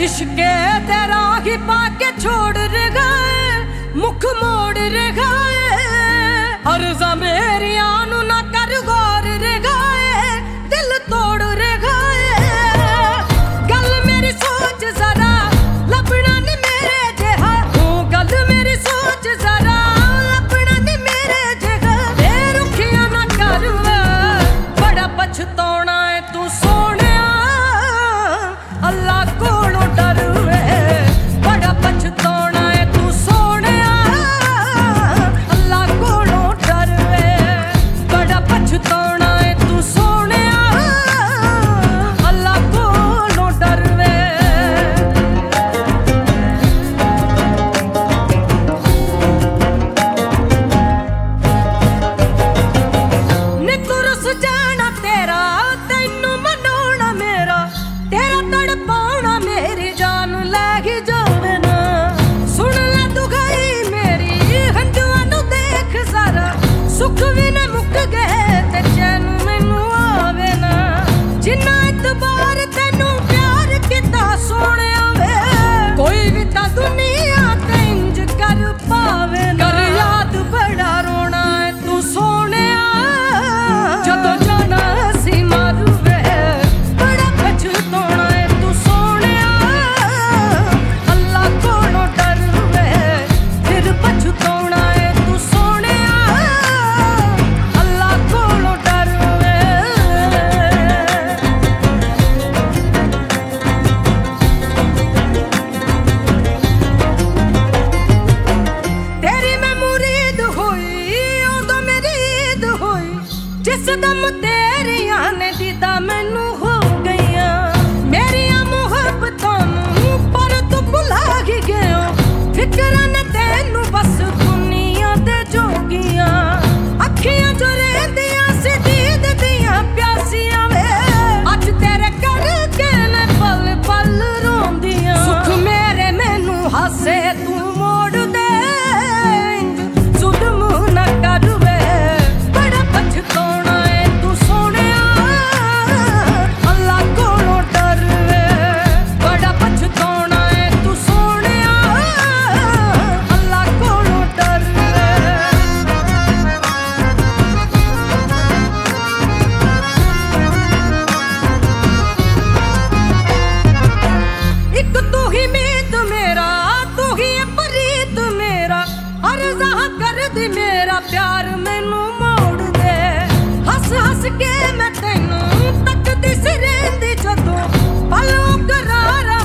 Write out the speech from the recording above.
इश्के तेरा ही पाके छोड़ रे गए, मुख मोड़ रे गए, अर्जा मेरी आनू ना कर गौर रे गए, दिल तोड़ रे गए। गल मेरी सोच जरा लपना नी मेरे जेहा, गल मेरी सोच जरा लपना नी मेरे जेहा, रुखिया ना कर बड़ा पछताना है तू सोने, अल्लाह कोलों डर वे बड़ा पछताना है तू सोने, अल्लाह कोलों डर वे बड़ा पछताना है तू सोने, अल्लाह कोलों डर वे। नितुर सुजाना तेरा तैनू मनाना मेरा, तेरा तड़पाना मेरी जान लैगी जावे ना। सुन ले तू गई मेरी हंजुआ नू देख जरा, सुख भी न मुक गए ते चैन मैनू आवे ना। जिन्ना इतबार तैनू प्यार किता सोने वे, कोई भी ता दुनिया ते इंज कर पावे ना। कर याद बड़ा रोना है तू सोने, जदों जाना सी मारू वे बड़ा पछताना है तू सोने, अल्लाह कोलों डर वे फिर पछताना है तू सोने, अल्लाह कोलों डर वे। तेरी मैं मुरीद होई उदों मेरी ईद होई, जिस दम तेरियां ने दीदा मैनू हो गईयां। मेरियां मुहब्बतां नू पर तू भुला ही गयो, फिक्रां ने तैनू बस दुनिया दे जोगियां। अखियां जो रहिंदियां सी दीद दियां प्यासियां वे, अज तेरे करके ने पल पल रोंदियां। सुख मेरे मैनू हासे तू मोड़ दे, जुल्म ना कर वे बड़ा पछताना है तू सोने, अल्लाह कोलों डर वे बड़ा पछताना है तू सोने, अल्लाह कोलों डर वे। एक तू ही मीत मेरा, तू ही प्रीत मेरा, अर्जा कर दी मेरा प्यार मैनू मोड़ दे। हस हस के मैं तैनू तकदी सी रहिंदी जदों पल करारा